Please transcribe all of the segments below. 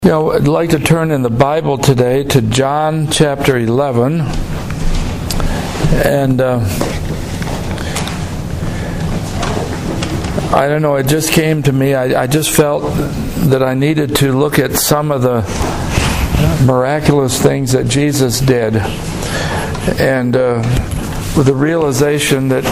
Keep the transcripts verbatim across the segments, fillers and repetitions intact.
You know, I'd like to turn in the Bible today to John chapter eleven. And uh, I don't know, it just came to me. I, I just felt that I needed to look at some of the miraculous things that Jesus did. And uh, with the realization that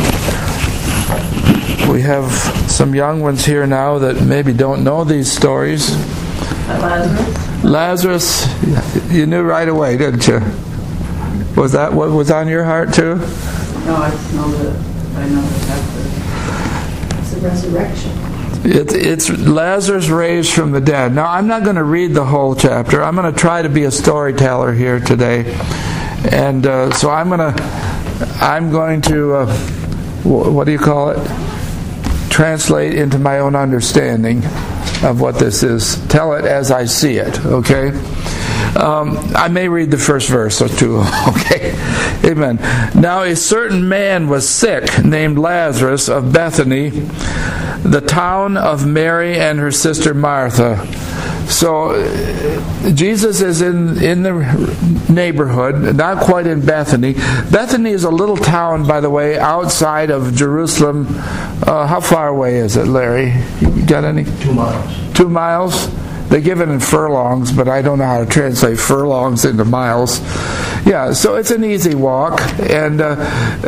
we have some young ones here now that maybe don't know these stories. Lazarus? Lazarus, you knew right away, didn't you? Was that what was on your heart too? No, I know that. I know that that's the resurrection. It, it's Lazarus raised from the dead. Now, I'm not going to read the whole chapter. I'm going to try to be a storyteller here today, and uh, so I'm going to I'm going to uh, what do you call it? Translate into my own understanding of what this is. Tell it as I see it, okay? Um, I may read the first verse or two, okay? Amen. Now a certain man was sick, named Lazarus of Bethany, the town of Mary and her sister Martha. So Jesus is in, in the neighborhood, not quite in Bethany. Bethany is a little town, by the way, outside of Jerusalem. Uh, how far away is it, Larry? You got any? Two miles. Two miles? They give it in furlongs, but I don't know how to translate furlongs into miles. Yeah, so it's an easy walk. And uh,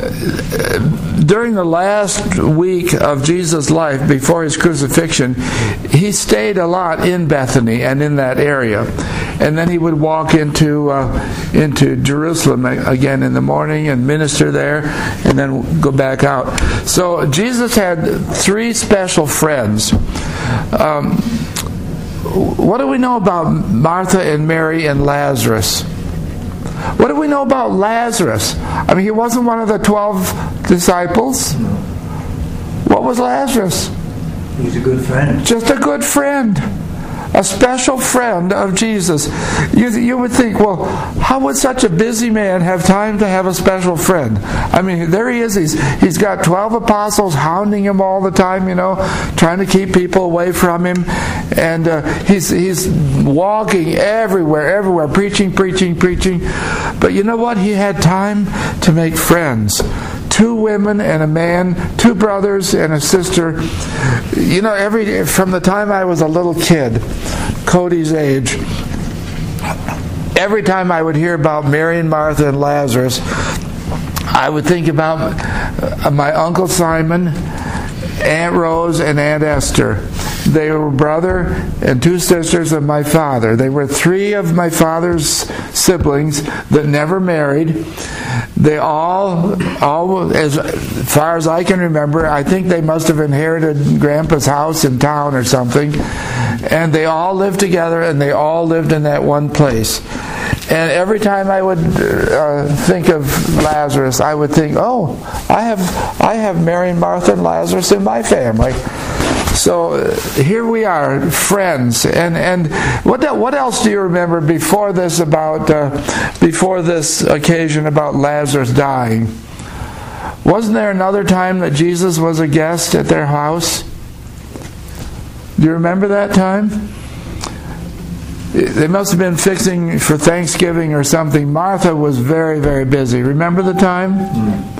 during the last week of Jesus' life, before his crucifixion, he stayed a lot in Bethany and in that area. And then he would walk into uh, into Jerusalem again in the morning and minister there, and then go back out. So Jesus had three special friends. Um, What do we know about Martha and Mary and Lazarus? What do we know about Lazarus? I mean, he wasn't one of the twelve disciples. What was Lazarus? He's a good friend. Just a good friend. A special friend of Jesus. You, you would think, well, how would such a busy man have time to have a special friend? I mean, there he is. He's He's got twelve apostles hounding him all the time, you know, trying to keep people away from him. And uh, he's, he's walking everywhere, everywhere, preaching, preaching, preaching. But you know what? He had time to make friends. Two women and a man, two brothers and a sister. You know, every from the time I was a little kid, Cody's age, every time I would hear about Mary and Martha and Lazarus, I would think about my Uncle Simon, Aunt Rose, and Aunt Esther. They were brother and two sisters of my father. They were three of my father's siblings that never married. They all, all, as far as I can remember, I think they must have inherited Grandpa's house in town or something. And they all lived together, and they all lived in that one place. And every time I would uh, think of Lazarus, I would think, oh, I have, I have Mary and Martha and Lazarus in my family. So uh, here we are, friends. And and what what else do you remember before this about uh, before this occasion about Lazarus dying? Wasn't there another time that Jesus was a guest at their house? Do you remember that time? They must have been fixing for Thanksgiving or something. Martha was very, very busy. Remember the time? Mm-hmm.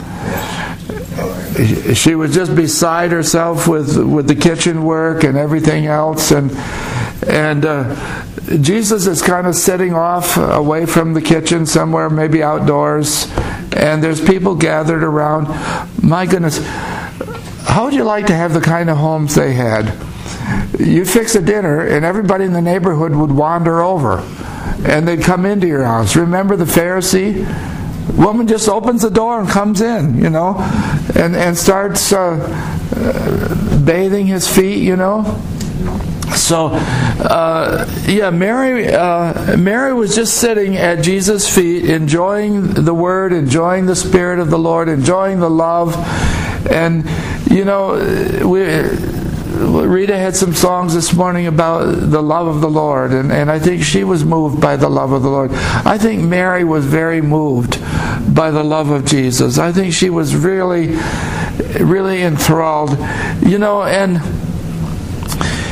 She was just beside herself with with the kitchen work and everything else, and and uh, Jesus is kind of sitting off away from the kitchen somewhere, maybe outdoors, and there's people gathered around. My goodness, how would you like to have the kind of homes they had? You fix a dinner, and everybody in the neighborhood would wander over, and they'd come into your house. Remember the Pharisee? Woman just opens the door and comes in, you know, and and starts uh, uh, bathing his feet, you know. So, uh, yeah, Mary uh, Mary was just sitting at Jesus' feet, enjoying the Word, enjoying the Spirit of the Lord, enjoying the love, and you know, we. Rita had some songs this morning about the love of the Lord, and, and I think she was moved by the love of the Lord. I think Mary was very moved by the love of Jesus. I think she was really, really enthralled. You know, and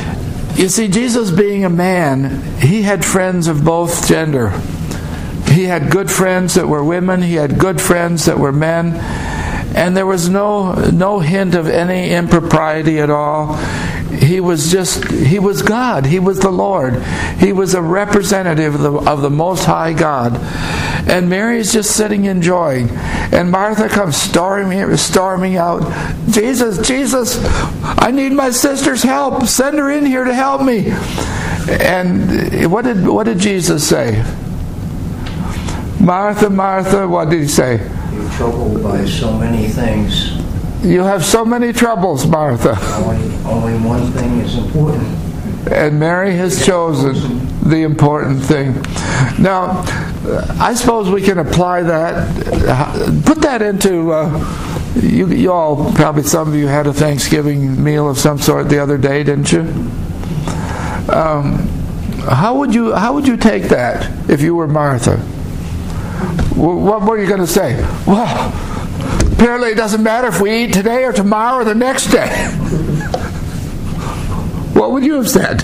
You see, Jesus being a man, he had friends of both gender. He had good friends that were women. He had good friends that were men. And there was no no hint of any impropriety at all. He was just, he was God. He was the Lord. He was a representative of the, of the Most High God. And Mary's just sitting enjoying. And Martha comes storming, storming out, Jesus, Jesus, I need my sister's help. Send her in here to help me. And what did what did Jesus say? Martha, Martha, what did he say? You're troubled by so many things. You have so many troubles, Martha. Only, only one thing is important. And Mary has chosen the important thing. Now, I suppose we can apply that, put that into, uh, you, you all, probably some of you had a Thanksgiving meal of some sort the other day, didn't you? Um, how would you, how would you take that if you were Martha? What were you going to say? Well, apparently it doesn't matter if we eat today or tomorrow or the next day. What would you have said?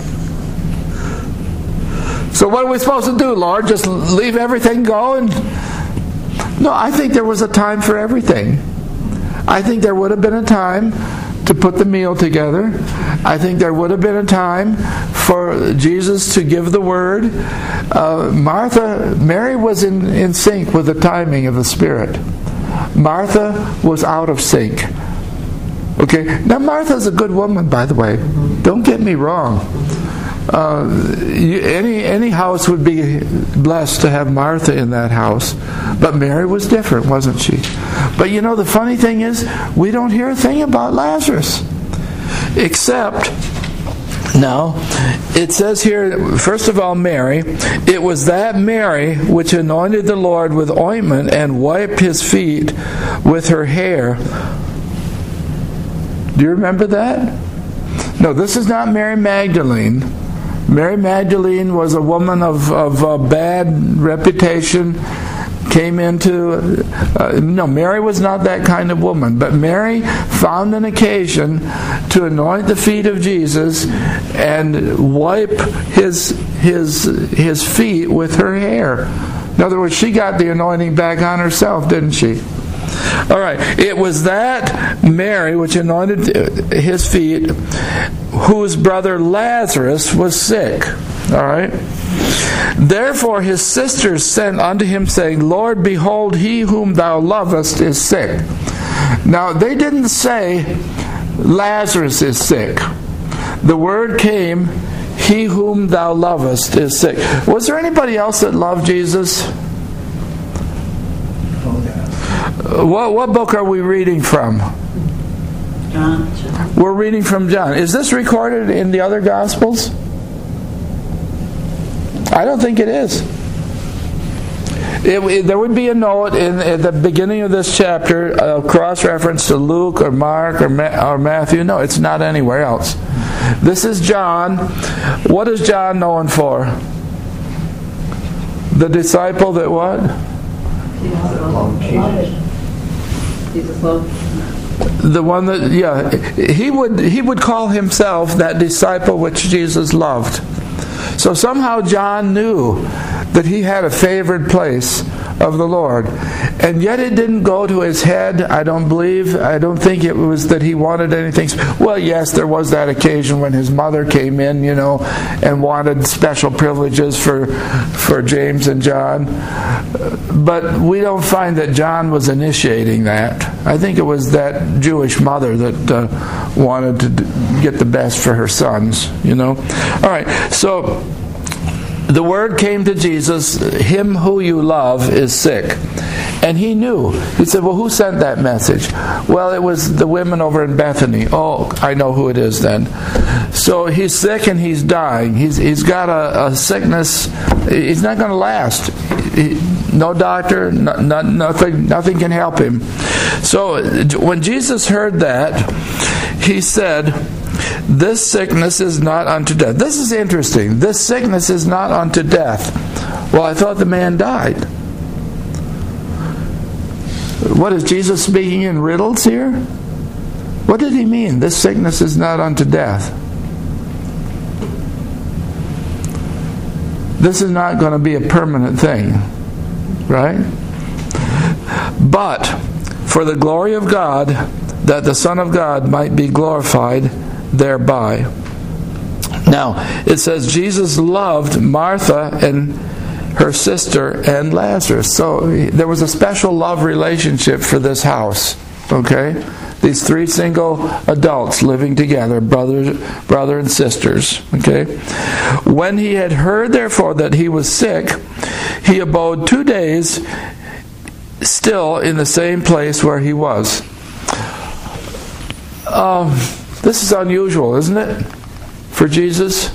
So what are we supposed to do, Lord? Just leave everything go? And no, I think there was a time for everything. I think there would have been a time to put the meal together. I think there would have been a time for Jesus to give the word. Uh, Martha, Mary was in, in sync with the timing of the Spirit. Martha was out of sync. Okay, now Martha's a good woman, by the way. Don't get me wrong. Uh, you, any any house would be blessed to have Martha in that house. But Mary was different, wasn't she? But you know, the funny thing is, we don't hear a thing about Lazarus. Except, now, it says here, first of all, Mary. It was that Mary which anointed the Lord with ointment and wiped his feet with her hair. Do you remember that? No, this is not Mary Magdalene. Mary Magdalene was a woman of, of uh, bad reputation, came into... Uh, no, Mary was not that kind of woman. But Mary found an occasion to anoint the feet of Jesus and wipe his, his, his feet with her hair. In other words, she got the anointing back on herself, didn't she? All right. It was that Mary which anointed his feet, whose brother Lazarus was sick. All right. Therefore his sisters sent unto him, saying, Lord, behold, he whom thou lovest is sick. Now, they didn't say Lazarus is sick. The word came, he whom thou lovest is sick. Was there anybody else that loved Jesus? What, what book are we reading from? John. We're reading from John. Is this recorded in the other Gospels? I don't think it is. It, it, there would be a note in at the beginning of this chapter, a cross-reference to Luke or Mark or, Ma- or Matthew. No, it's not anywhere else. This is John. What is John known for? The disciple that what? Jesus loved. The one that, yeah, he would he would call himself that disciple which Jesus loved. So somehow John knew that he had a favored place of the Lord. And yet it didn't go to his head, I don't believe. I don't think it was that he wanted anything. Well, yes, there was that occasion when his mother came in, you know, and wanted special privileges for, for James and John. But we don't find that John was initiating that. I think it was that Jewish mother that uh, wanted to get the best for her sons, you know. All right, so the word came to Jesus, him who you love is sick. And he knew. He said, well, who sent that message? Well, it was the women over in Bethany. Oh, I know who it is then. So he's sick and he's dying. He's He's got a, a sickness. He's not going to last. He, no doctor, no, no, nothing, nothing can help him. So when Jesus heard that, he said, this sickness is not unto death. This is interesting. This sickness is not unto death. Well, I thought the man died. What is Jesus speaking in riddles here? What did he mean? This sickness is not unto death. this is not going to be a permanent thing, right? But for the glory of God, that the Son of God might be glorified thereby. Now, it says Jesus loved Martha and her sister and Lazarus. So there was a special love relationship for this house, okay? These three single adults living together, brother, brother and sisters, okay? When he had heard, therefore, that he was sick, he abode two days still in the same place where he was. Um, this is unusual, isn't it, for Jesus?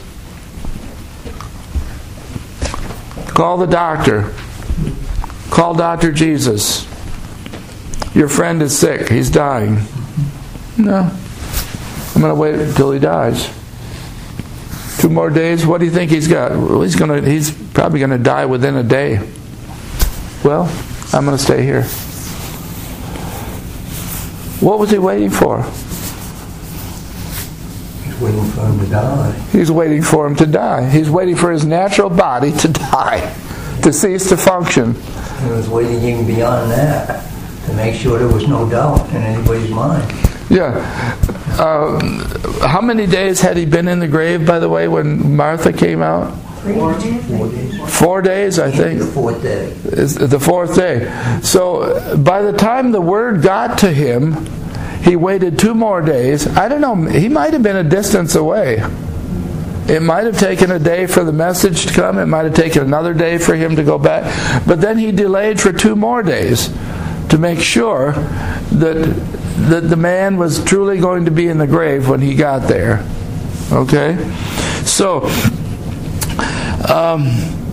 Call the doctor. Call Doctor Jesus. Your friend is sick. He's dying. No. I'm going to wait until he dies. Two more days. What do you think he's got? Well, he's going to. He's probably going to die within a day. Well, I'm going to stay here. What was he waiting for? He's waiting for him to die. He's waiting for him to die. He's waiting for his natural body to die, to cease to function. He was waiting even beyond that to make sure there was no doubt in anybody's mind. Yeah. Uh, how many days had he been in the grave, by the way, when Martha came out? Four, four days. Four days, I think. The fourth day. Is the fourth day. So by the time the word got to him, he waited two more days. I don't know, he might have been a distance away. It might have taken a day for the message to come. It might have taken another day for him to go back. But then he delayed for two more days to make sure that, that the man was truly going to be in the grave when he got there. Okay? So, um,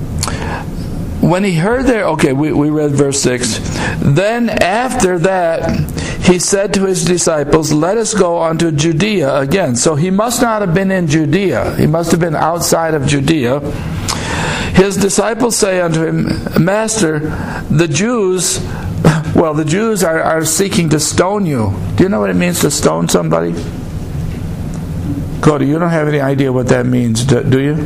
when he heard there, okay, we, we read verse six. Then after that, he said to his disciples, let us go unto Judea again. So he must not have been in Judea. He must have been outside of Judea. His disciples say unto him, Master, the Jews, well, the Jews are, are seeking to stone you. Do you know what it means to stone somebody? Cody, you don't have any idea what that means, do, do you?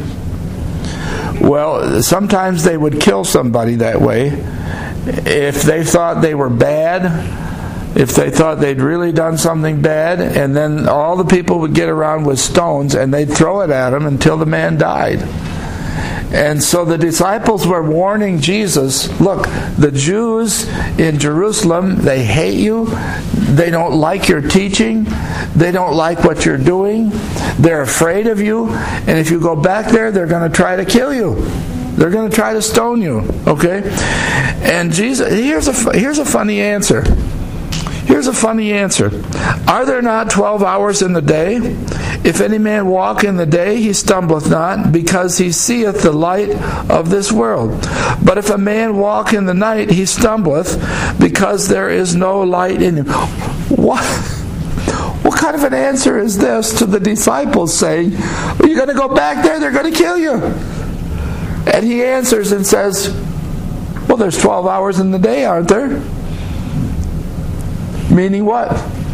Well, sometimes they would kill somebody that way. If they thought they were bad, if they thought they'd really done something bad, and then all the people would get around with stones and they'd throw it at him until the man died. And so the disciples were warning Jesus, look, the Jews in Jerusalem, they hate you. They don't like your teaching. They don't like what you're doing. They're afraid of you. And if you go back there, they're going to try to kill you. They're going to try to stone you. Okay? And Jesus, here's a, here's a funny answer. Here's a funny answer. Are there not twelve hours in the day? If any man walk in the day, he stumbleth not, because he seeth the light of this world. But if a man walk in the night, he stumbleth, because there is no light in him. What? What kind of an answer is this to the disciples saying, well, you're going to go back there, they're going to kill you? And he answers and says, well, there's twelve hours in the day, aren't there? Meaning what?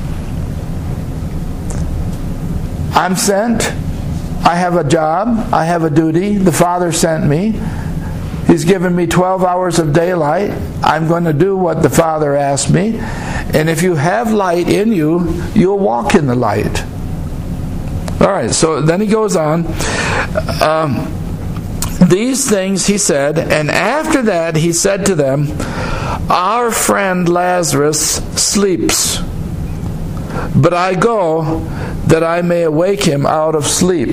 I'm sent. I have a job. I have a duty. The Father sent me. He's given me twelve hours of daylight. I'm going to do what the Father asked me. And if you have light in you, you'll walk in the light. All right, so then he goes on. Um, These things he said, and after that he said to them, our friend Lazarus sleeps, but I go that I may awake him out of sleep.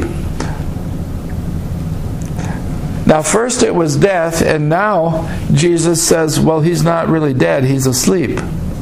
Now first it was death, and now Jesus says, well, he's not really dead, he's asleep.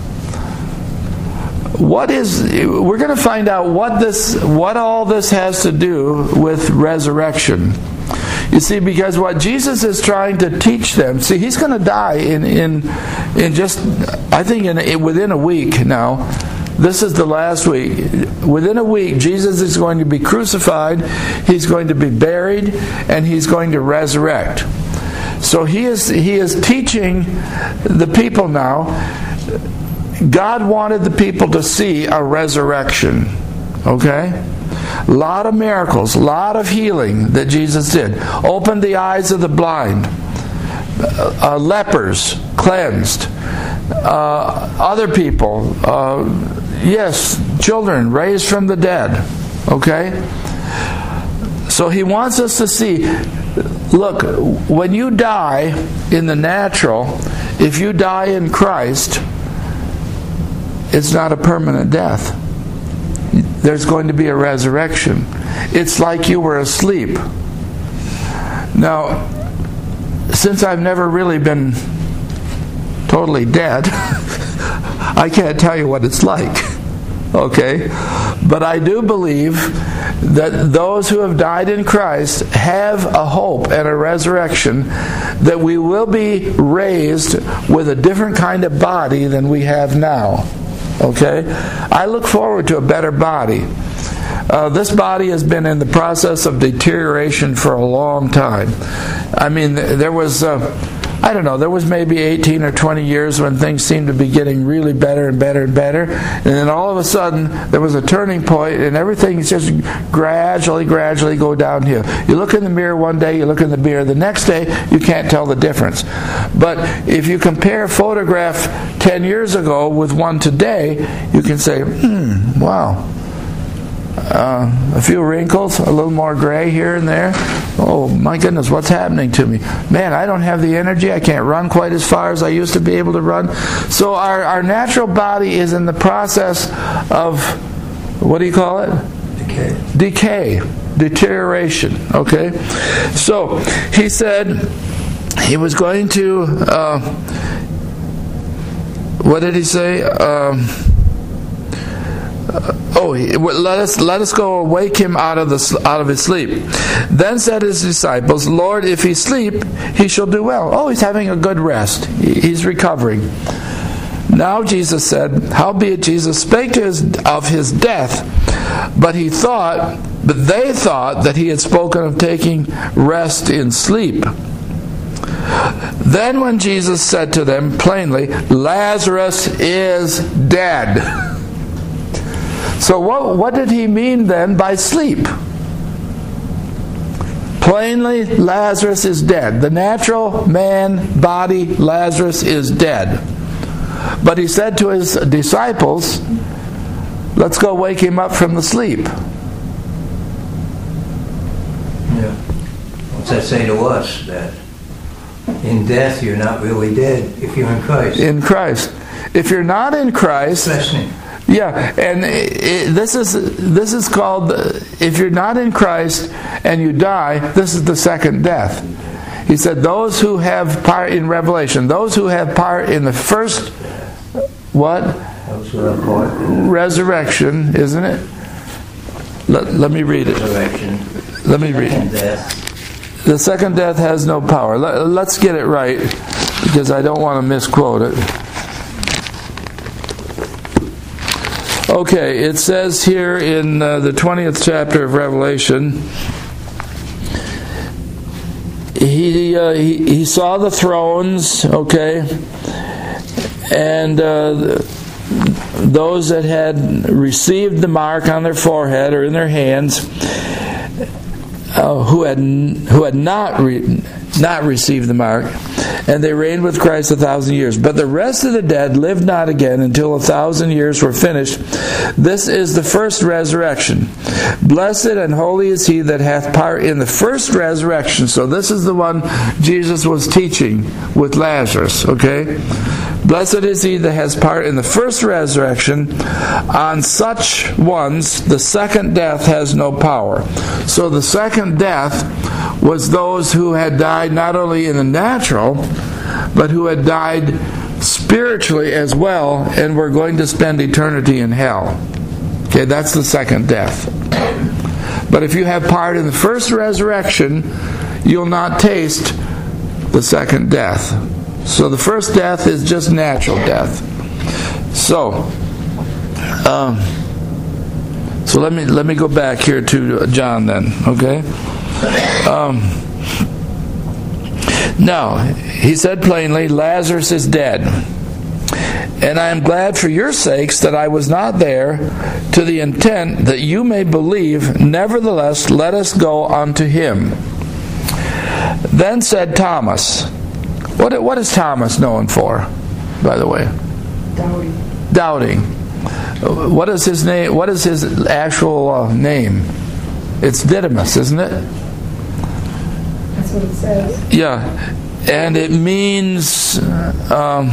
What is, we're going to find out what this, what all this has to do with resurrection. You see, because what Jesus is trying to teach them, see, he's going to die in in in just, I think, in within a week now. This is the last week. Within a week, Jesus is going to be crucified, he's going to be buried, and he's going to resurrect. So he is he is teaching the people now. God wanted the people to see a resurrection. Okay? A lot of miracles, a lot of healing that Jesus did. Opened the eyes of the blind. Uh, lepers cleansed. Uh, other people, uh, yes, children raised from the dead. Okay? So he wants us to see, look, when you die in the natural, if you die in Christ, it's not a permanent death. There's going to be a resurrection. It's like you were asleep. Now, since I've never really been totally dead, I can't tell you what it's like. Okay? But I do believe that those who have died in Christ have a hope and a resurrection, that we will be raised with a different kind of body than we have now. Okay? I look forward to a better body. Uh, this body has been in the process of deterioration for a long time. I mean, there was, uh, I don't know, there was maybe eighteen or twenty years when things seemed to be getting really better and better and better. And then all of a sudden, there was a turning point, and everything just gradually, gradually go downhill. You look in the mirror one day, you look in the mirror the next day, you can't tell the difference. But if you compare a photograph ten years ago with one today, you can say, hmm, wow. Uh, a few wrinkles, a little more gray here and there. Oh my goodness, what's happening to me? Man, I don't have the energy. I can't run quite as far as I used to be able to run. So our, our natural body is in the process of, what do you call it? Decay. Decay. Deterioration. Okay? So he said he was going to, uh, what did he say? Um, Oh, let us let us go wake him out of the out of his sleep. Then said his disciples, Lord, if he sleep, he shall do well. Oh, he's having a good rest. He's recovering. Now Jesus said, howbeit Jesus spake to his, of his death, but he thought, but they thought that he had spoken of taking rest in sleep. Then when Jesus said to them plainly, Lazarus is dead. So what, what did he mean then by sleep? Plainly, Lazarus is dead. The natural man body, Lazarus, is dead. But he said to his disciples, let's go wake him up from the sleep. Yeah. What's that say to us? That in death you're not really dead if you're in Christ. In Christ. If you're not in Christ... Listening. Yeah, and it, this is this is called, if you're not in Christ and you die, this is the second death. He said those who have part in Revelation, those who have part in the first, what? Resurrection, isn't it? Let, let me read it. Resurrection. Let me read it. Death. The second death has no power. Let, let's get it right, because I don't want to misquote it. Okay, it says here in uh, the twentieth chapter of Revelation, he, uh, he he saw the thrones, okay, and uh, those that had received the mark on their forehead or in their hands, uh, who had who had not re- not received the mark, and they reigned with Christ a thousand years. But the rest of the dead lived not again until a thousand years were finished. This is the first resurrection. Blessed and holy is he that hath part in the first resurrection. So this is the one Jesus was teaching with Lazarus, okay? Blessed is he that has part in the first resurrection. On such ones the second death has no power. So the second death was those who had died not only in the natural, but who had died spiritually as well and were going to spend eternity in hell. Okay, that's the second death. But if you have part in the first resurrection, you'll not taste the second death. So the first death is just natural death. So, um, so let me let me go back here to John then. Okay. Um, now he said plainly, Lazarus is dead. And I am glad for your sakes that I was not there, to the intent that you may believe. Nevertheless, let us go unto him. Then said Thomas. What, what is Thomas known for, by the way? Doubting. Doubting. What is his name? What is his actual uh, name? It's Didymus, isn't it? That's what it says. Yeah. And it means... Um,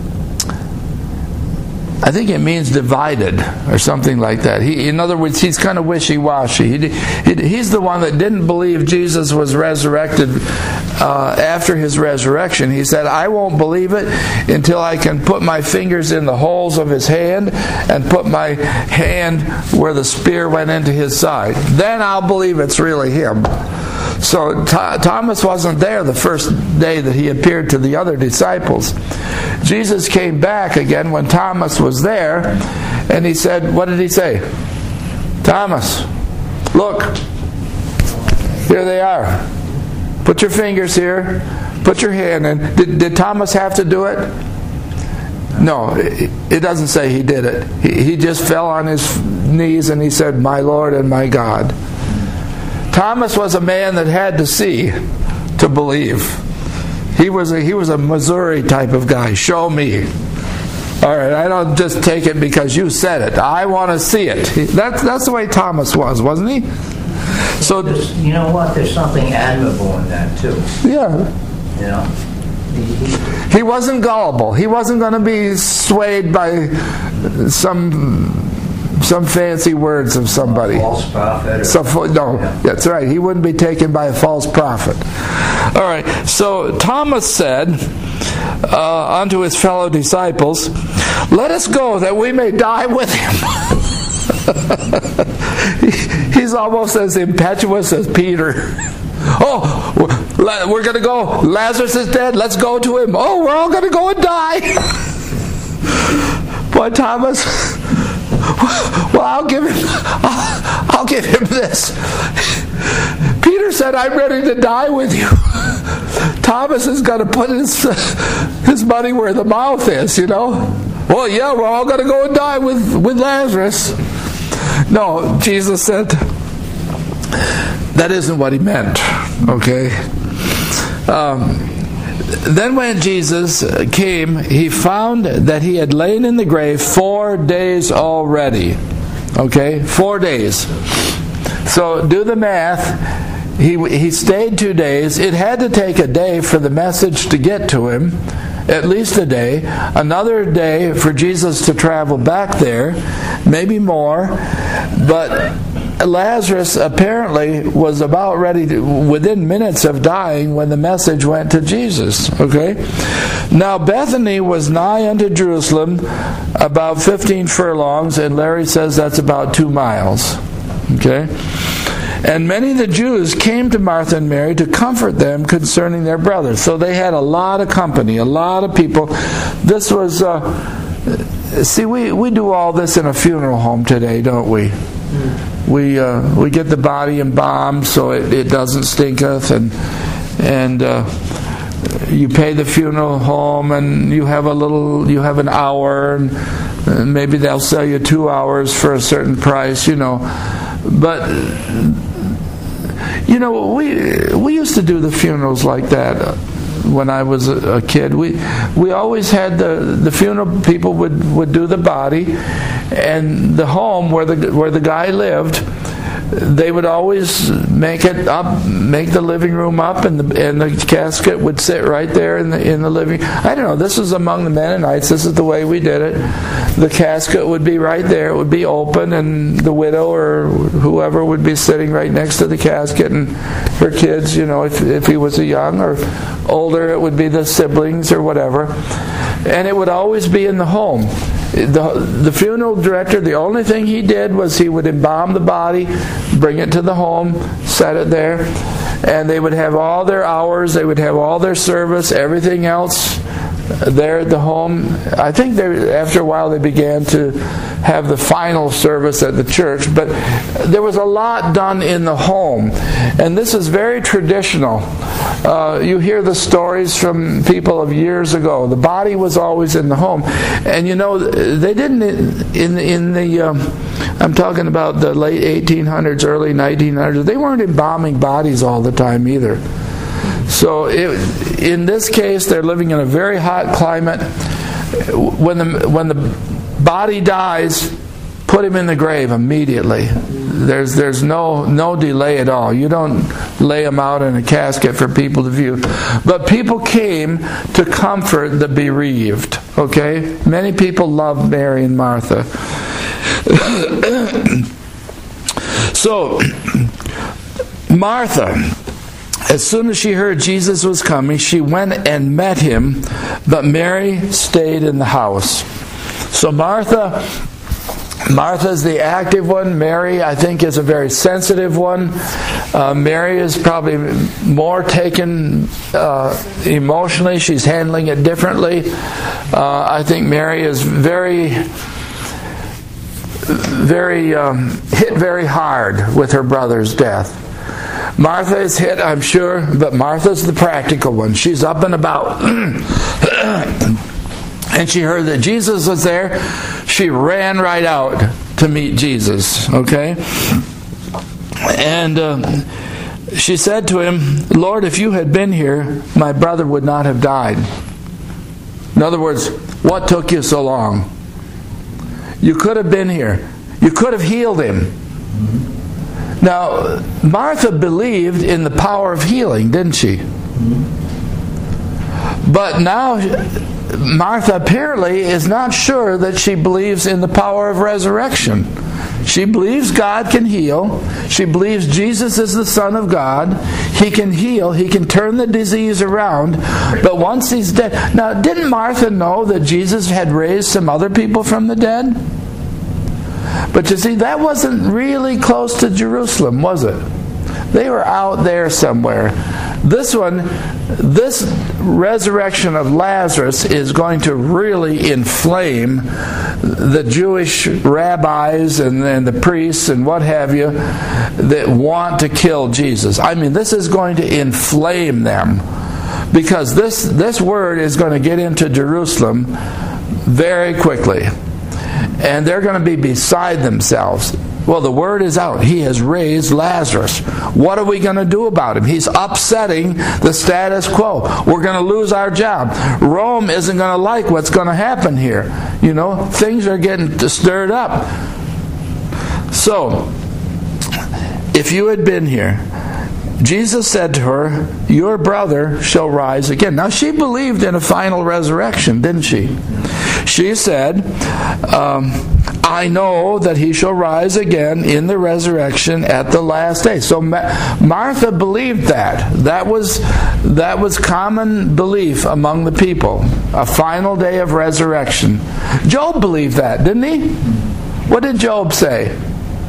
I think it means divided or something like that. He, in other words, he's kind of wishy-washy. He, he, he's the one that didn't believe Jesus was resurrected uh, after his resurrection. He said, I won't believe it until I can put my fingers in the holes of his hand and put my hand where the spear went into his side. Then I'll believe it's really him. So Th- Thomas wasn't there the first day that he appeared to the other disciples. Jesus came back again when Thomas was there, and he said, what did he say? Thomas, look, here they are. Put your fingers here. Put your hand in. Did, did Thomas have to do it? No, it, it doesn't say he did it. He, he just fell on his knees and he said, my Lord and my God. Thomas was a man that had to see to believe. He was a, he was a Missouri type of guy. Show me. All right, I don't just take it because you said it. I want to see it. That's that's the way Thomas was, wasn't he? So There's, you know what? There's something admirable in that too. Yeah. You know. He, he wasn't gullible. He wasn't going to be swayed by some. Some fancy words of somebody. False prophet. Or, so, no, yeah. That's right. He wouldn't be taken by a false prophet. All right. So Thomas said uh, unto his fellow disciples, let us go that we may die with him. He's almost as impetuous as Peter. Oh, we're going to go. Lazarus is dead. Let's go to him. Oh, we're all going to go and die. Boy, Thomas... Well, I'll give him. I'll, I'll give him this. Peter said, "I'm ready to die with you." Thomas is going to put his his money where the mouth is, you know. Well, yeah, we're all going to go and die with with Lazarus. No, Jesus said that isn't what he meant. Okay. Um, Then when Jesus came, he found that he had lain in the grave four days already. Okay? Four days. So do the math. He, he stayed two days. It had to take a day for the message to get to him. At least a day. Another day for Jesus to travel back there. Maybe more. But Lazarus apparently was about ready to, within minutes of dying when the message went to Jesus. Okay? Now Bethany was nigh unto Jerusalem, about fifteen furlongs, and Larry says that's about two miles. Okay? And many of the Jews came to Martha and Mary to comfort them concerning their brother. So they had a lot of company, a lot of people. This was, uh, see, we, we do all this in a funeral home today, don't we? Mm. We uh, we get the body embalmed so it, it doesn't stinketh, and and uh, you pay the funeral home, and you have a little, you have an hour, and, and maybe they'll sell you two hours for a certain price, you know. But you know, we we used to do the funerals like that when I was a, a kid. We we always had the the funeral people would, would do the body, and the home where the where the guy lived, they would always make it up, make the living room up, and the and the casket would sit right there in the in the living. I don't know. This is among the Mennonites. This is the way we did it. The casket would be right there. It would be open, and the widow or whoever would be sitting right next to the casket, and her kids. You know, if if he was a young or older, it would be the siblings or whatever, and it would always be in the home. The, the funeral director, the only thing he did was he would embalm the body, bring it to the home, set it there, and they would have all their hours, they would have all their service, everything else there at the home. I think they, after a while they began to have the final service at the church, but there was a lot done in the home. And this is very traditional. Uh, you hear the stories from people of years ago. The body was always in the home. And you know, they didn't, in, in the, um, I'm talking about the late eighteen hundreds, early nineteen hundreds, they weren't embalming bodies all the time either. So it, in this case, they're living in a very hot climate. When the when the body dies, put him in the grave immediately. There's there's no no delay at all. You don't lay him out in a casket for people to view. But people came to comfort the bereaved. Okay, many people loved Mary and Martha. So Martha, as soon as she heard Jesus was coming, she went and met him, but Mary stayed in the house. So Martha, Martha's the active one. Mary, I think, is a very sensitive one. Uh, Mary is probably more taken uh, emotionally. She's handling it differently. Uh, I think Mary is very, very um, hit very hard with her brother's death. Martha is hit, I'm sure, but Martha's the practical one. She's up and about. And she heard that Jesus was there. She ran right out to meet Jesus, okay? And uh, she said to him, Lord, if you had been here, my brother would not have died. In other words, what took you so long? You could have been here. You could have healed him. Now, Martha believed in the power of healing, didn't she? But now, Martha apparently is not sure that she believes in the power of resurrection. She believes God can heal. She believes Jesus is the Son of God. He can heal. He can turn the disease around. But once he's dead... Now, didn't Martha know that Jesus had raised some other people from the dead? But you see, that wasn't really close to Jerusalem, was it? They were out there somewhere. This one, this resurrection of Lazarus is going to really inflame the Jewish rabbis and, and the priests and what have you that want to kill Jesus. I mean, this is going to inflame them because this, this word is going to get into Jerusalem very quickly. And they're going to be beside themselves. Well, the word is out. He has raised Lazarus. What are we going to do about him? He's upsetting the status quo. We're going to lose our job. Rome isn't going to like what's going to happen here. You know, things are getting stirred up. So, if you had been here, Jesus said to her, your brother shall rise again. Now, she believed in a final resurrection, didn't she? She said, um, I know that he shall rise again in the resurrection at the last day. So Ma- Martha believed that. That was, that was common belief among the people. A final day of resurrection. Job believed that, didn't he? What did Job say?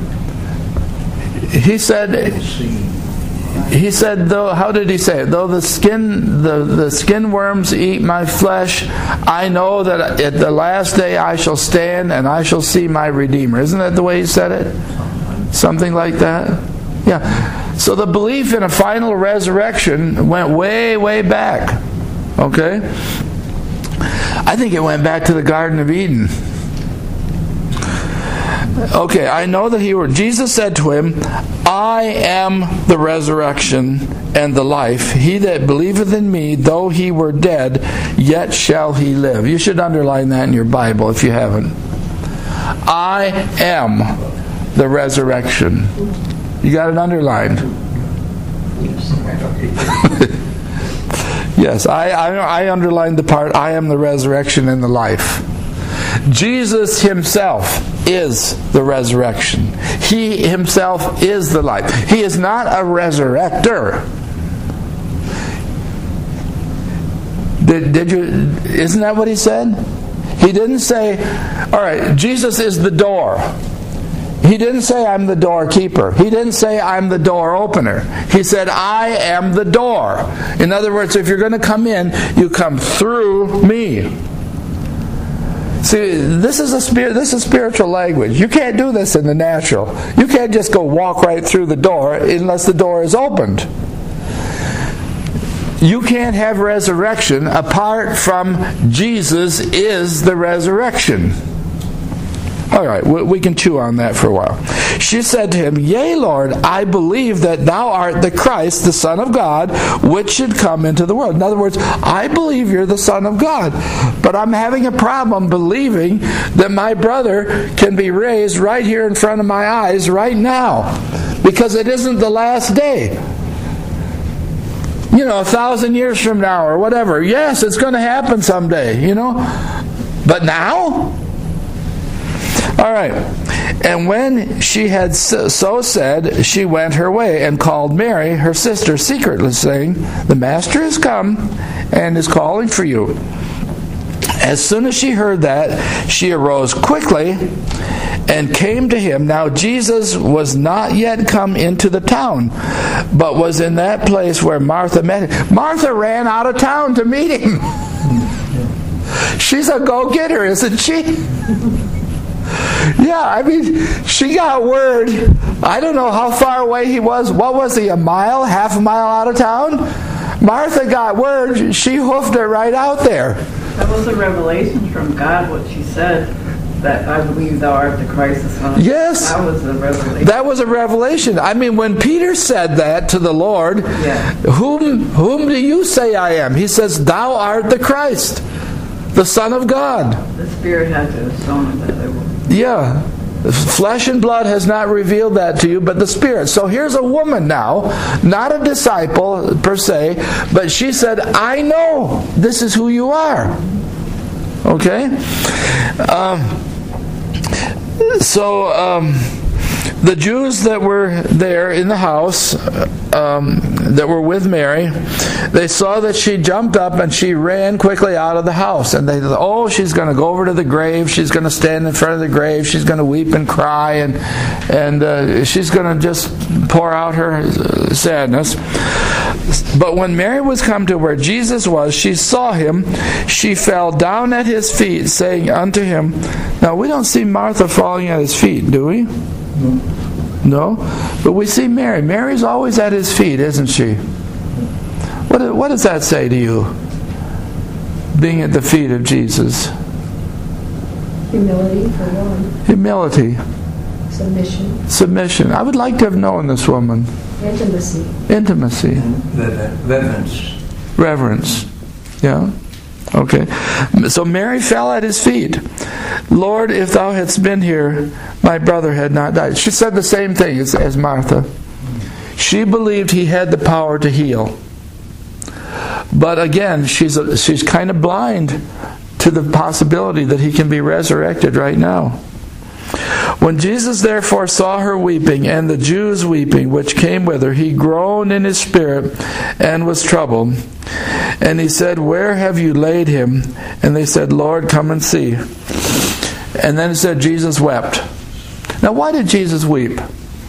He said... He said, though, how did he say it? Though the skin, the, the skin worms eat my flesh, I know that at the last day I shall stand and I shall see my Redeemer. Isn't that the way he said it? Something like that? Yeah. So the belief in a final resurrection went way, way back. Okay? I think it went back to the Garden of Eden. Okay, I know that he were. Jesus said to him, I am the resurrection and the life. He that believeth in me, though he were dead, yet shall he live. You should underline that in your Bible if you haven't. I am the resurrection. You got it underlined? Yes, I, I, I underlined the part, I am the resurrection and the life. Jesus himself is the resurrection. He himself is the life. He is not a resurrector. Did, did you? Isn't that what he said? He didn't say, all right, Jesus is the door. He didn't say, I'm the doorkeeper. He didn't say, I'm the door opener. He said, I am the door. In other words, if you're going to come in, you come through me. See, this is a spirit. This is spiritual language. You can't do this in the natural. You can't just go walk right through the door unless the door is opened. You can't have resurrection apart from Jesus is the resurrection. All right, we can chew on that for a while. She said to him, Yea, Lord, I believe that thou art the Christ, the Son of God, which should come into the world. In other words, I believe you're the Son of God, but I'm having a problem believing that my brother can be raised right here in front of my eyes right now, because it isn't the last day. You know, a thousand years from now or whatever. Yes, it's going to happen someday, you know. But now? All right. And when she had so said, she went her way and called Mary, her sister, secretly, saying, The Master is come and is calling for you. As soon as she heard that, she arose quickly and came to him. Now Jesus was not yet come into the town, but was in that place where Martha met him. Martha ran out of town to meet him. She's a go-getter, isn't she? Yeah, I mean, she got word. I don't know how far away he was. What was he, a mile, half a mile out of town? Martha got word. She hoofed it right out there. That was a revelation from God, what she said, that I believe thou art the Christ, the Son of God. Yes. That was a revelation. That was a revelation. I mean, when Peter said that to the Lord, yeah. whom, whom do you say I am? He says, Thou art the Christ, the Son of God. The Spirit had to have shown that it was. Yeah. Flesh and blood has not revealed that to you, but the Spirit. So here's a woman now, not a disciple per se, but she said, I know this is who you are. Okay? Um, so um, the Jews that were there in the house, um, that were with Mary, they saw that she jumped up and she ran quickly out of the house. And they thought, oh, she's going to go over to the grave. She's going to stand in front of the grave. She's going to weep and cry. And, and uh, she's going to just pour out her sadness. But when Mary was come to where Jesus was, she saw him. She fell down at his feet, saying unto him, now we don't see Martha falling at his feet, do we? No? But we see Mary. Mary's always at his feet, isn't she? What, what does that say to you? Being at the feet of Jesus. Humility, for one. Humility. Submission. Submission. I would like to have known this woman. Intimacy. Intimacy. Reverence. Reverence. Yeah? Okay. So Mary fell at his feet. Lord, if thou hadst been here, my brother had not died. She said the same thing as, as Martha. She believed he had the power to heal. But again, she's a, she's kind of blind to the possibility that he can be resurrected right now. When Jesus therefore saw her weeping, and the Jews weeping, which came with her, he groaned in his spirit, and was troubled. And he said, Where have you laid him? And they said, Lord, come and see. And then it said, Jesus wept. Now, why did Jesus weep?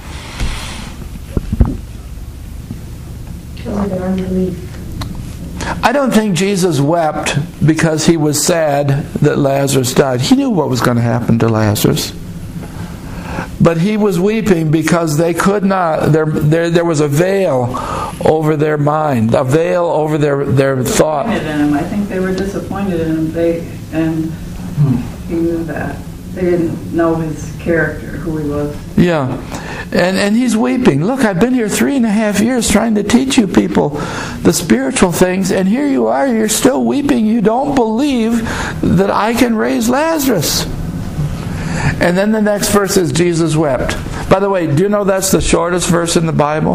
I don't think Jesus wept because he was sad that Lazarus died. He knew what was going to happen to Lazarus. But he was weeping because they could not, there, there, there was a veil over their mind, a veil over their, their thought. In him. I think they were disappointed in him, they, and he knew that. They didn't know his character, who he was. Yeah. And and he's weeping. Look, I've been here three and a half years trying to teach you people the spiritual things, and here you are, you're still weeping. You don't believe that I can raise Lazarus. And then the next verse is Jesus wept. By the way, do you know that's the shortest verse in the Bible?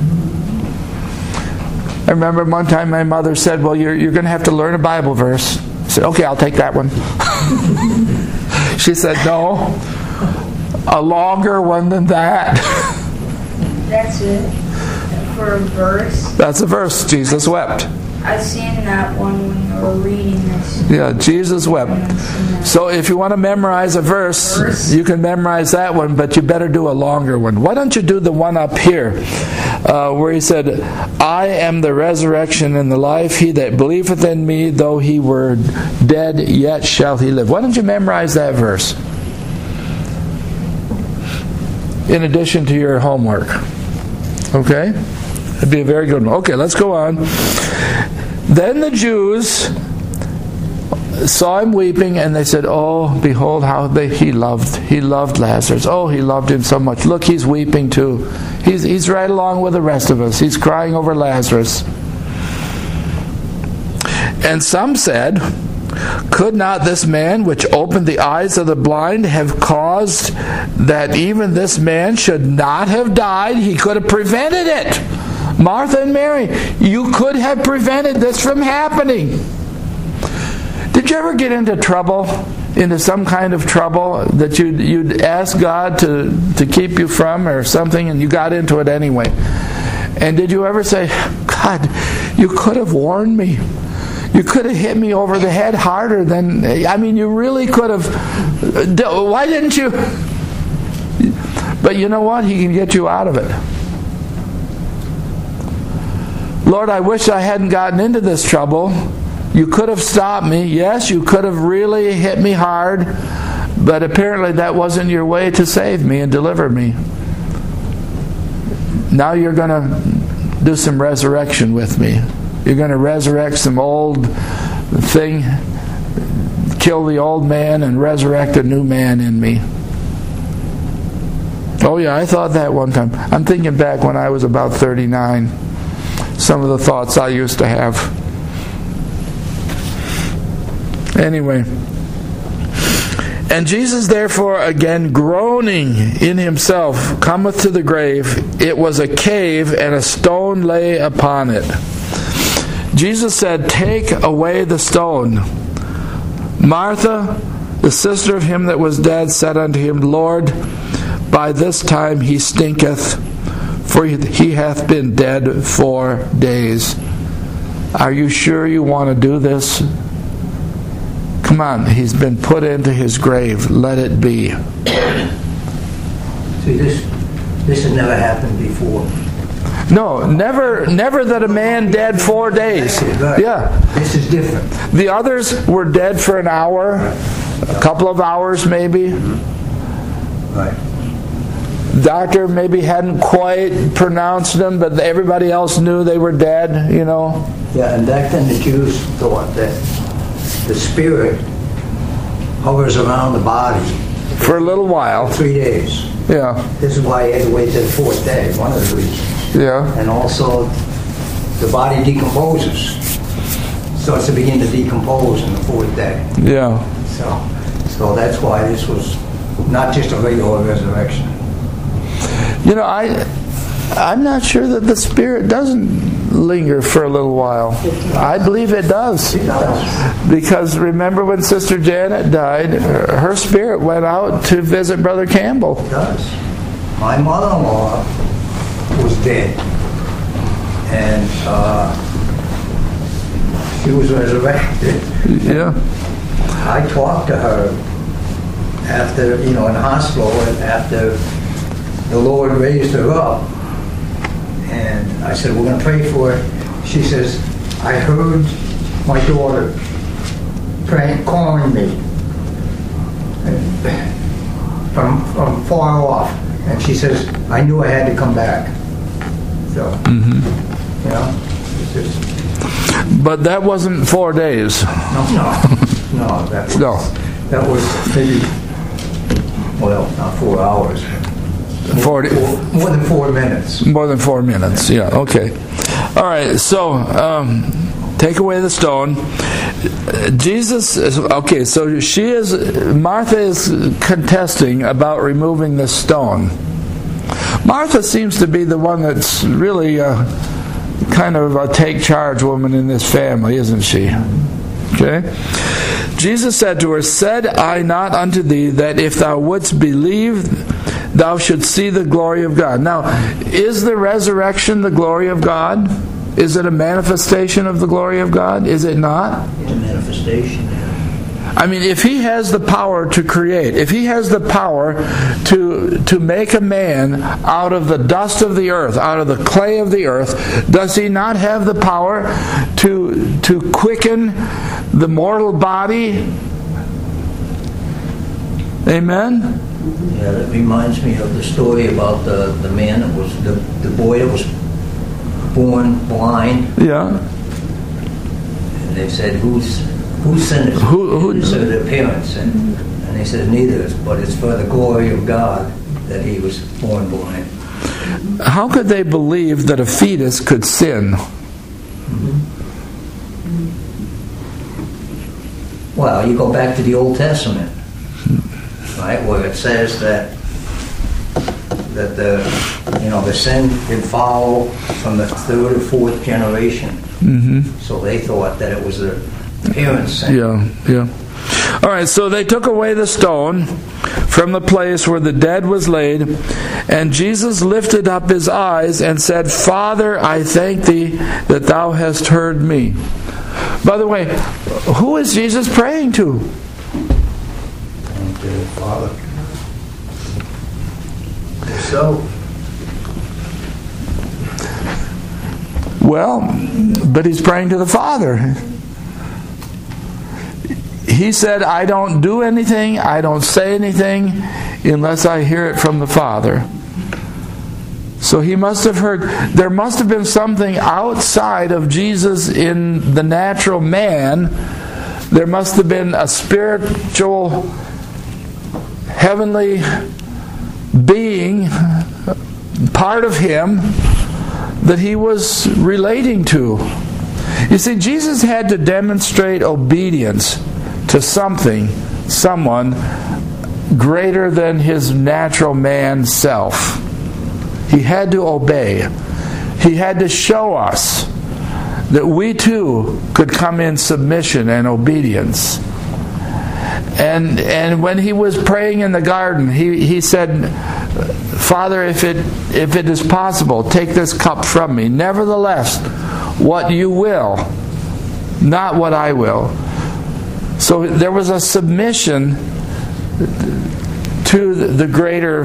I remember one time my mother said, well, you're, you're going to have to learn a Bible verse. I said, okay, I'll take that one. She said, no, a longer one than that. That's it? For a verse? That's a verse. Jesus wept. I've seen that one when you were reading this. Yeah, Jesus wept. So if you want to memorize a verse, verse, you can memorize that one, but you better do a longer one. Why don't you do the one up here uh, where he said, I am the resurrection and the life. He that believeth in me, though he were dead, yet shall he live. Why don't you memorize that verse in addition to your homework? Okay? That'd be a very good one. Okay, let's go on. Then the Jews saw him weeping, and they said, oh, behold how they, he loved he loved Lazarus. Oh, he loved him so much. Look, he's weeping too. He's, he's right along with the rest of us. He's crying over Lazarus. And some said, could not this man which opened the eyes of the blind have caused that even this man should not have died? He could have prevented it. Martha and Mary, you could have prevented this from happening. Did you ever get into trouble, into some kind of trouble that you'd, you'd ask God to, to keep you from or something, and you got into it anyway? And did you ever say, God, you could have warned me. You could have hit me over the head harder than, I mean, you really could have. Why didn't you? But you know what? He can get you out of it. Lord, I wish I hadn't gotten into this trouble. You could have stopped me. Yes, you could have really hit me hard, but apparently that wasn't your way to save me and deliver me. Now you're going to do some resurrection with me. You're going to resurrect some old thing, kill the old man and resurrect a new man in me. Oh yeah, I thought that one time. I'm thinking back when I was about thirty-nine. Some of the thoughts I used to have. Anyway. And Jesus therefore again groaning in himself cometh to the grave. It was a cave, and a stone lay upon it. Jesus said, take away the stone. Martha, the sister of him that was dead, said unto him, Lord, by this time he stinketh, for he hath been dead four days. Are you sure you want to do this? Come on, he's been put into his grave. Let it be. See, this this has never happened before. No, never never that a man dead four days. Right. Yeah. This is different. The others were dead for an hour, a couple of hours maybe. Right. Doctor maybe hadn't quite pronounced them, but everybody else knew they were dead, you know. Yeah, and back then the Jews thought that the spirit hovers around the body for a little while. Three days. Yeah. This is why he had to wait till the fourth day, one of the reasons. Yeah. And also, the body decomposes. Starts to begin to decompose in the fourth day. Yeah. So, so that's why this was not just a regular resurrection. You know, I, I'm not sure that the spirit doesn't linger for a little while. I believe it does. It does. Because remember when Sister Janet died, her spirit went out to visit Brother Campbell. It does. My mother-in-law was dead. And uh, she was resurrected. Yeah. I talked to her after, you know, in the hospital, after the Lord raised her up. And I said, we're going to pray for her. She says, I heard my daughter praying, calling me from, from far off. And she says, I knew I had to come back. So, mm-hmm. you know, it's just... But that wasn't four days. No, no, no. That was, no. That was maybe, well, not four hours. Forty, four, more than four minutes. More than four minutes, yeah, okay. All right, so um, take away the stone. Jesus, is, okay, so she is, Martha is contesting about removing the stone. Martha seems to be the one that's really uh, kind of a take charge woman in this family, isn't she? Okay. Jesus said to her, said I not unto thee that if thou wouldst believe, thou shouldst see the glory of God. Now, is the resurrection the glory of God? Is it a manifestation of the glory of God? Is it not? It's a manifestation. I mean, if He has the power to create, if He has the power to to make a man out of the dust of the earth, out of the clay of the earth, does He not have the power to to quicken the mortal body? Amen? Yeah, that reminds me of the story about the, the man that was, the, the boy that was born blind. Yeah. And they said, who's who sinned it? Who, who, It said their parents. And, and they said, neither, but it's for the glory of God that he was born blind. How could they believe that a fetus could sin? Mm-hmm. Well, you go back to the Old Testament, right, where it says that that the you know the sin did follow from the third or fourth generation. Mm-hmm. So they thought that it was the parents' sin. Yeah, yeah. All right, so they took away the stone from the place where the dead was laid, and Jesus lifted up his eyes and said, Father, I thank thee that thou hast heard me. By the way, who is Jesus praying to? Thank you, Father. So, well, but he's praying to the Father. He said, I don't do anything, I don't say anything unless I hear it from the Father. So he must have heard, there must have been something outside of Jesus in the natural man. There must have been a spiritual, heavenly being, part of him, that he was relating to. You see, Jesus had to demonstrate obedience to something, someone greater than his natural man self. He had to obey. He had to show us that we too could come in submission and obedience. And and when he was praying in the garden, he, he said, Father, if it if it is possible, take this cup from me. Nevertheless, what you will, not what I will. So there was a submission to the greater,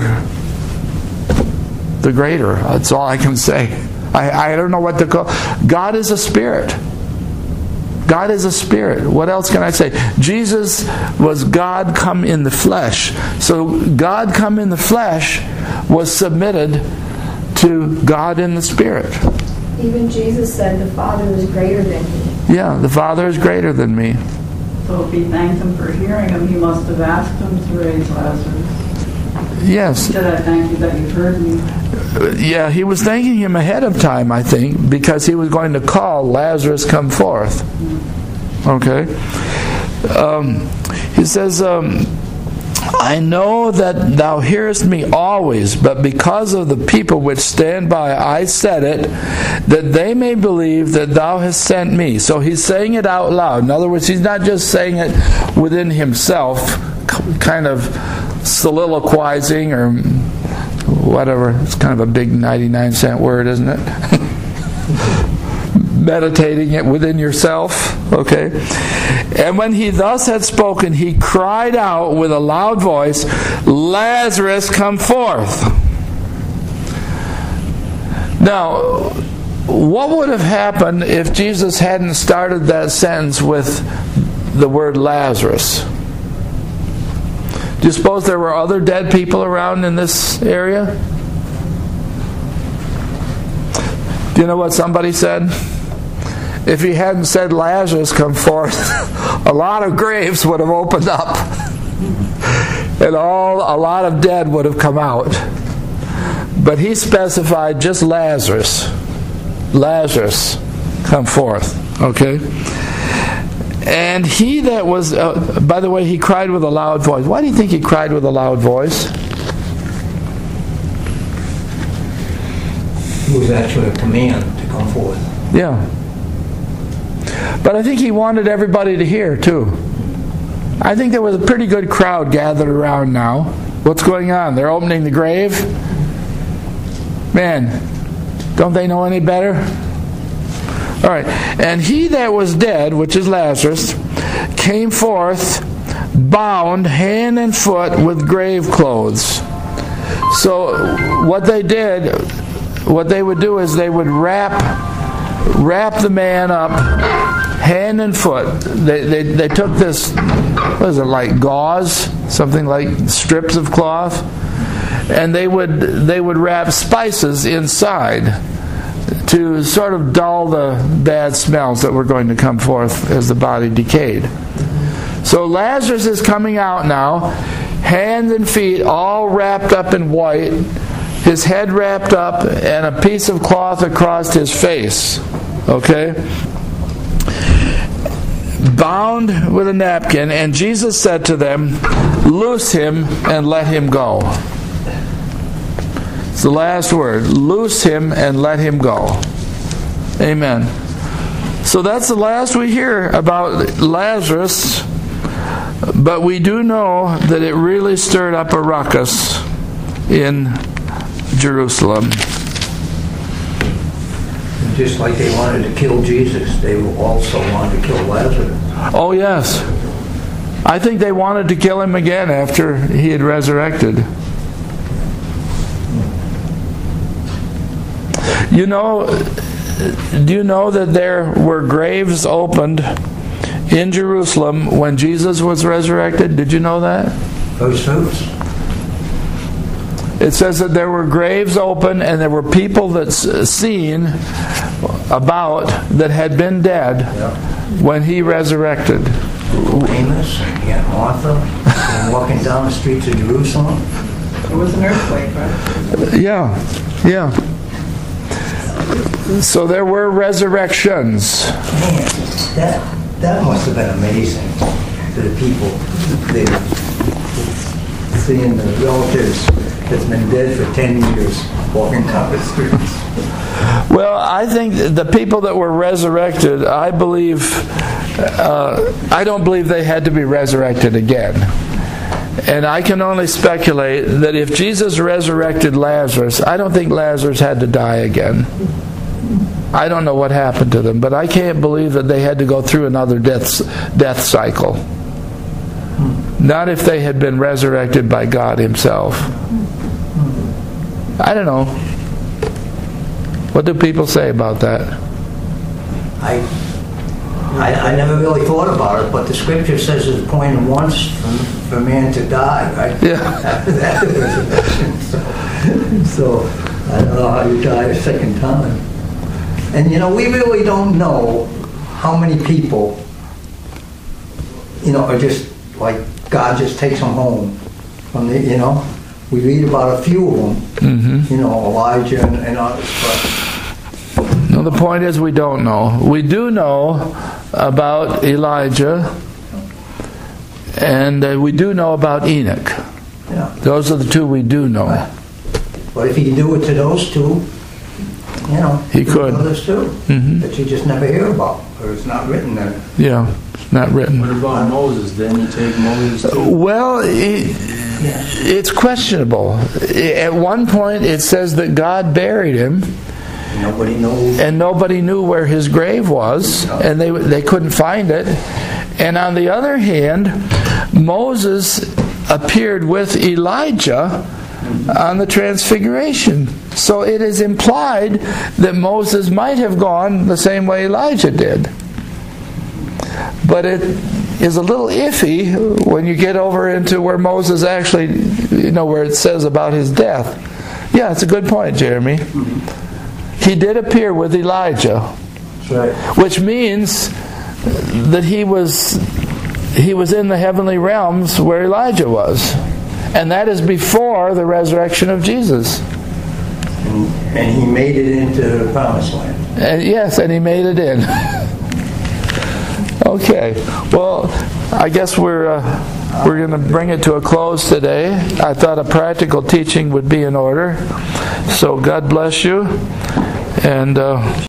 the greater. That's all I can say. I, I don't know what to call. God is a spirit. God is a spirit. What else can I say? Jesus was God come in the flesh. So God come in the flesh was submitted to God in the spirit. Even Jesus said the Father is greater than me. Yeah, the Father is greater than me. So if he thanked him for hearing him, he must have asked him to raise Lazarus. Yes. He said, I thank you that you've heard me. Yeah, he was thanking him ahead of time, I think, because he was going to call Lazarus come forth. Okay. Um, he says, um, I know that thou hearest me always, but because of the people which stand by, I said it, that they may believe that thou hast sent me. So he's saying it out loud. In other words, he's not just saying it within himself, kind of soliloquizing or whatever. It's kind of a big ninety-nine cent word, isn't it? Meditating it within yourself. Okay. And when he thus had spoken, he cried out with a loud voice, Lazarus, come forth. Now, what would have happened if Jesus hadn't started that sentence with the word Lazarus? Do you suppose there were other dead people around in this area? Do you know what somebody said? If he hadn't said Lazarus come forth, a lot of graves would have opened up. And all a lot of dead would have come out. But he specified just Lazarus. Lazarus come forth. Okay? And he that was, uh, by the way, he cried with a loud voice. Why do you think he cried with a loud voice? it was actually a command to come forth. Yeah. But I think he wanted everybody to hear, too. I think there was a pretty good crowd gathered around now. What's going on? They're opening the grave? Man, don't they know any better? All right. And he that was dead, which is Lazarus, came forth, bound hand and foot with grave clothes. So what they did, what they would do is they would wrap wrap the man up hand and foot. They, they, they took this, what is it, like gauze, something like strips of cloth, and they would they would wrap spices inside to sort of dull the bad smells that were going to come forth as the body decayed. So Lazarus is coming out now, hands and feet all wrapped up in white, his head wrapped up, and a piece of cloth across his face. Okay? Bound with a napkin, and Jesus said to them, "Loose him and let him go." It's the last word. Loose him and let him go. Amen. So that's the last we hear about Lazarus, but we do know that it really stirred up a ruckus in Jerusalem. Just like they wanted to kill Jesus, they also wanted to kill Lazarus. Oh yes. I think they wanted to kill him again after he had resurrected. You know, do you know that there were graves opened in Jerusalem when Jesus was resurrected? Did you know that? Those fruits. It says that there were graves open and there were people that seen about that had been dead Yeah. when he resurrected. Amos and Aunt Martha and walking down the streets of Jerusalem. It was an earthquake, right? Yeah, yeah. So there were resurrections. Man, that that must have been amazing to the people. They seeing the relatives that's been dead for ten years walking down the streets. Well, I think the people that were resurrected, I believe, uh, I don't believe they had to be resurrected again. And I can only speculate that if Jesus resurrected Lazarus, I don't think Lazarus had to die again. I don't know what happened to them, but I can't believe that they had to go through another death, death cycle. Not if they had been resurrected by God Himself. I don't know. What do people say about that? I, I I never really thought about it, but the scripture says it's appointed once for, for man to die, right? Yeah. After that, the resurrection. So, so I don't know how you die a second time. And you know, we really don't know how many people, you know, are just like God just takes them home from the, you know. We read about a few of them, mm-hmm. you know, Elijah and, and others. But no, the point is we don't know. We do know about Elijah, and uh, we do know about Enoch. Yeah. Those are the two we do know. Right. But if he can do it to those two, you know, he could. Others too, mm-hmm. that you just never hear about, or it's not written there. Yeah, it's not written. What about Moses? Didn't he take Moses too? Well, it, Yeah. it's questionable. At one point, it says that God buried him. Nobody knows. And nobody knew where his grave was, and they they couldn't find it. And on the other hand, Moses appeared with Elijah on the Transfiguration. So it is implied that Moses might have gone the same way Elijah did. But it is a little iffy when you get over into where Moses actually, you know, where it says about his death. Yeah, it's a good point, Jeremy. He did appear with Elijah. That's right. Which means that he was he was in the heavenly realms where Elijah was. And that is before the resurrection of Jesus. And, and he made it into the promised land. And yes, and he made it in. Okay. Well, I guess we're uh, we're going to bring it to a close today. I thought a practical teaching would be in order. So God bless you. And uh,